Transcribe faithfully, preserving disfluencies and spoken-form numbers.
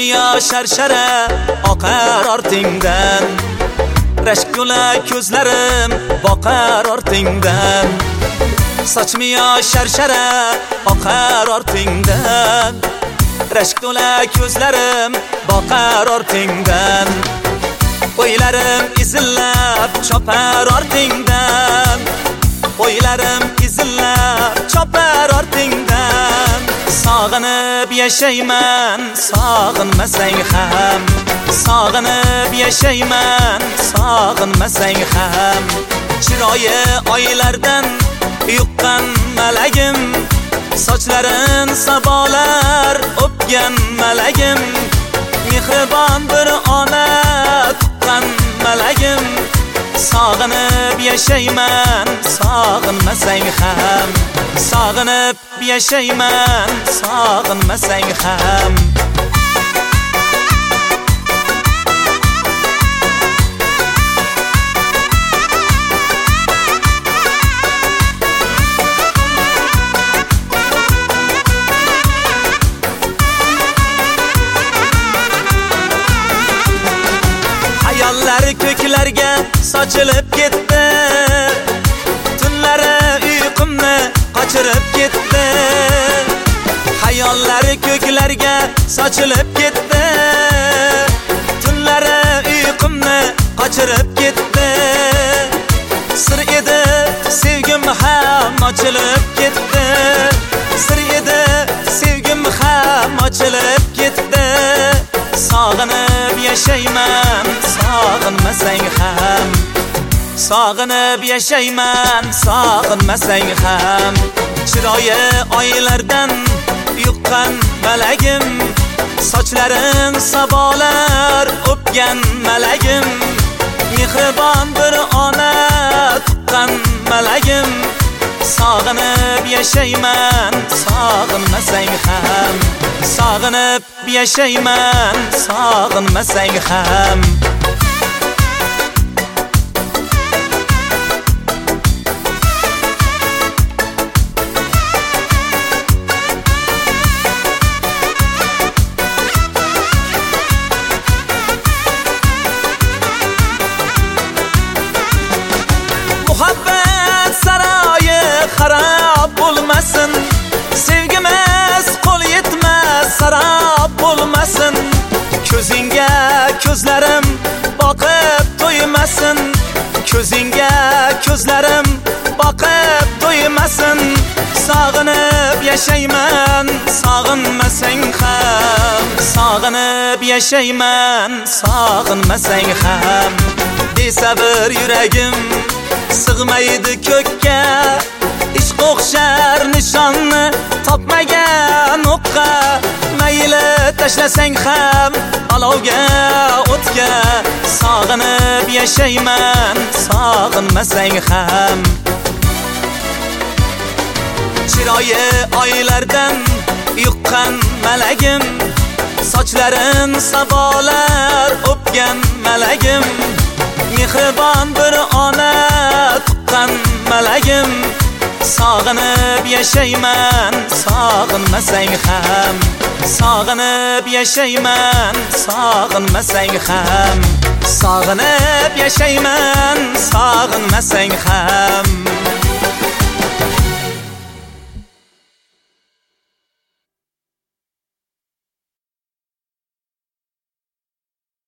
Sochmiya sharshara oqar ortingdan, rashk to'la ko'zlarim boqar ortingdan. Sochmiya sharshara oqar ortingdan, rashk to'la ko'zlarim boqar ortingdan. O'ylarim izillab chopar ortingdan, o'ylarim izillab chopar ortingdan. Sog'inib yashayman, sog'inmasang ham, sog'inib yashayman, sog'inmasang ham. Chiroyi oylardan yuqqan malagim, sochlarin sabolar o'pgan malagim. Mehribon bir ona tuqqan malagim. Sog'inib yashayman, sog'inmasang ham, sog'inib yashayman, sog'inmasang ham. Hayollar ko'klarga sochilib ketdi, tunlari uyqumni qochirib ketdi. Hayollar ko'klarga sochilib ketdi, tunlari uyqumni qochirib ketdi. Sir edi sevgim ham ochilib ketdi, sir edi sevgim ham ochilib ketdi. Sog'inib yashayman, sog'inmasang ham, sog'inib yashayman, sog'inmasang ham. Chiroyi oylardan yuqqan malagim, sochlarin sabolar o'pgan malagim. Mehribon bir ona tuqqan malagim. Sog'inib yashayman, sog'inmasang ham, sog'inib yashayman, sog'inmasang ham. Muhabbat saroyi xarob bo'lmasin, sevgimiz qo'l yetmas sarob bo'lmasin. Ko'zingga ko'zlarim boqib to'ymasin, ko'zingga ko'zlarim boqib to'ymasin. Sog'inib yashayman, sog'inmasang ham, sog'inib yashayman, sog'inmasang ham. Besabr yuragim sig'maydi ko'kka, ishq o'xshar nishonni topmagan o'qqa. Mayli tashlasang ham olovga o'tga. Sog'inib yashayman, sog'inmasang ham. Chiroyi oylardan yuqqan malagim, sochlarin sabolar o'pgan malagim. Mehribon bir ona tuqqan malagim. Sog'inib yashayman, sog'inmasang ham, sog'inib yashayman, sog'inmasang ham. Sog'inib yashayman, sog'inmasang ham.